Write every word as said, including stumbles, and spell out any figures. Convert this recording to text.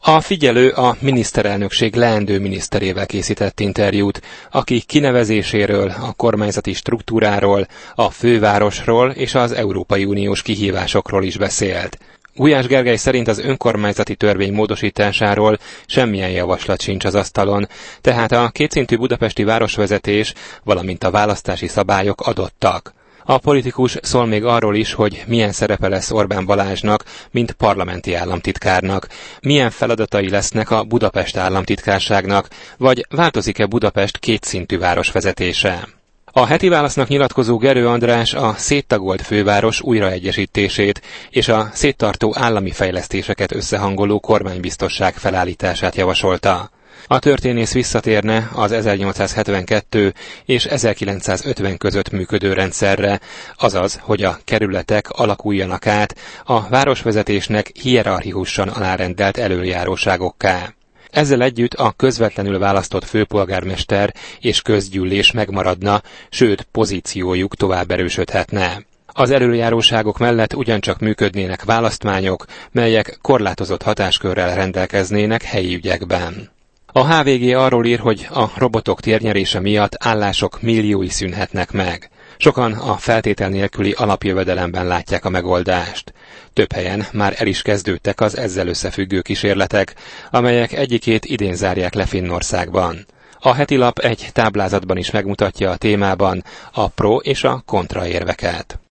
A figyelő a miniszterelnökség leendő miniszterével készített interjút, aki kinevezéséről, a kormányzati struktúráról, a fővárosról és az Európai Uniós kihívásokról is beszélt. Gulyás Gergely szerint az önkormányzati törvény módosításáról semmilyen javaslat sincs az asztalon, tehát a kétszintű budapesti városvezetés, valamint a választási szabályok adottak. A politikus szól még arról is, hogy milyen szerepe lesz Orbán Balázsnak, mint parlamenti államtitkárnak, milyen feladatai lesznek a Budapest államtitkárságnak, vagy változik-e Budapest kétszintű városvezetése. A heti válasznak nyilatkozó Gerő András a széttagolt főváros újraegyesítését és a széttartó állami fejlesztéseket összehangoló kormánybiztosság felállítását javasolta. A történész visszatérne az ezernyolcszázhetvenkettő és ezerkilencszázötven között működő rendszerre, azaz, hogy a kerületek alakuljanak át a városvezetésnek hierarchikusan alárendelt elöljáróságokká. Ezzel együtt a közvetlenül választott főpolgármester és közgyűlés megmaradna, sőt pozíciójuk tovább erősödhetne. Az elöljáróságok mellett ugyancsak működnének választmányok, melyek korlátozott hatáskörrel rendelkeznének helyi ügyekben. A há vé gé arról ír, hogy a robotok térnyerése miatt állások milliói szűnhetnek meg. Sokan a feltétel nélküli alapjövedelemben látják a megoldást. Több helyen már el is kezdődtek az ezzel összefüggő kísérletek, amelyek egyikét idén zárják le Finnországban. A heti lap egy táblázatban is megmutatja a témában a pro és a kontra érveket.